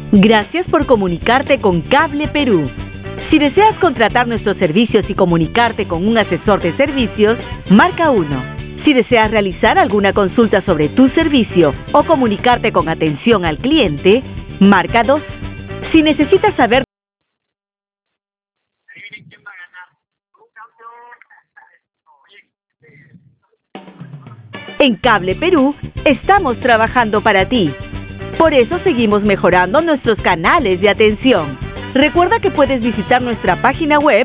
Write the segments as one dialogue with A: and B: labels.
A: Gracias por comunicarte con Cable Perú. Si deseas contratar nuestros servicios y comunicarte con un asesor de servicios, marca 1. Si deseas realizar alguna consulta sobre tu servicio o comunicarte con atención al cliente, marca 2. Si necesitas saber... En Cable Perú, estamos trabajando para ti. Por eso seguimos mejorando nuestros canales de atención. Recuerda que puedes visitar nuestra página web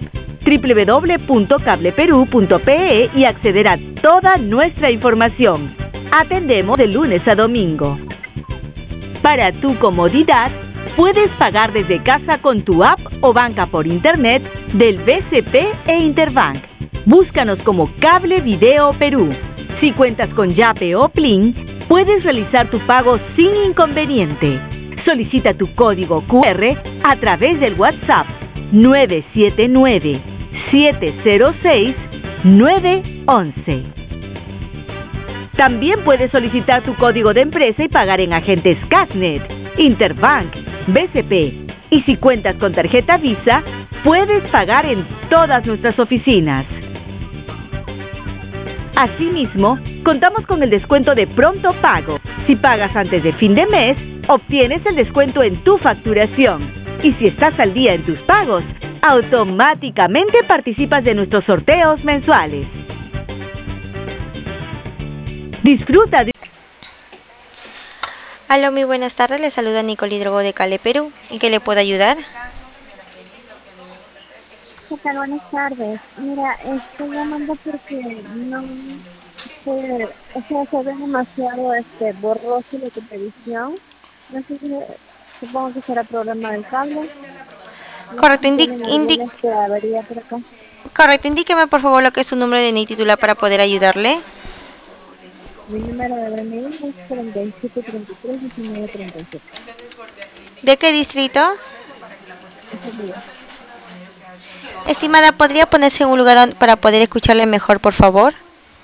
A: www.cableperu.pe y acceder a toda nuestra información. Atendemos de lunes a domingo. Para tu comodidad, puedes pagar desde casa con tu app o banca por internet del BCP e Interbank. Búscanos como Cable Video Perú. Si cuentas con Yape o Plin, puedes realizar tu pago sin inconveniente. Solicita tu código QR a través del WhatsApp 979-706-911. También puedes solicitar tu código de empresa y pagar en agentes Casnet, Interbank, BCP. Y si cuentas con tarjeta Visa, puedes pagar en todas nuestras oficinas. Asimismo, contamos con el descuento de pronto pago. Si pagas antes de fin de mes, obtienes el descuento en tu facturación. Y si estás al día en tus pagos, automáticamente participas de nuestros sorteos mensuales. Disfruta de...
B: Aló, muy buenas tardes. Le saluda Nicole Hidrogo de Cable Perú. ¿En qué le puedo ayudar?
C: ¿Qué tal? Buenas tardes. Mira, estoy llamando porque no sé, o sea, se ve demasiado borroso la televisión. No sé si, supongo que será problema del cable. No sé
B: Correcto,
C: si tienen alguna avería por acá.
B: correcto, indíqueme por favor lo que es su número de DNI titular para poder ayudarle.
C: Mi número de DNI es 3733-1937.
B: ¿De qué distrito?
C: Ese día.
B: Estimada, ¿podría ponerse en un lugar para poder escucharle mejor, por favor?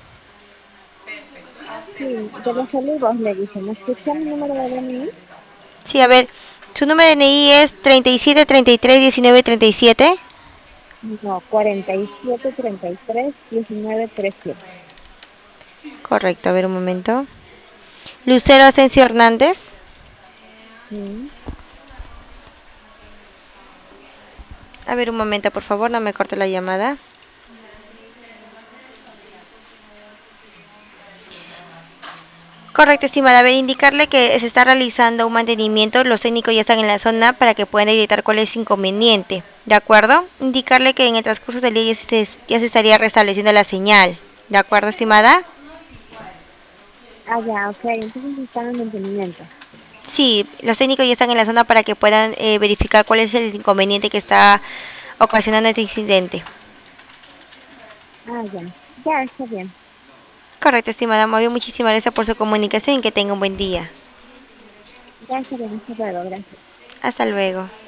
C: Sí, de los olivos le dicen. ¿Me escuchó mi número de DNI?
B: Sí, a ver, su número de DNI es 3733-1937.
C: No, 4733-1937.
B: Correcto, a ver un momento. Lucero Asensio Hernández.
C: Sí.
B: A ver un momento, por favor, no me corte la llamada. Correcto, estimada. A ver, indicarle que se está realizando un mantenimiento. Los técnicos ya están en la zona para que puedan detectar cuál es el inconveniente. ¿De acuerdo? Indicarle que en el transcurso del día ya se estaría restableciendo la señal. ¿De acuerdo, estimada?
C: Ah, ya, ok. Entonces están en mantenimiento.
B: Sí, los técnicos ya están en la zona para que puedan verificar cuál es el inconveniente que está ocasionando este incidente.
C: Ah, ya. Ya, está bien.
B: Correcto, estimada. Muy bien, muchísimas gracias por su comunicación y que tenga un buen día.
C: Ya está bien. Hasta luego. Gracias.
B: Hasta luego.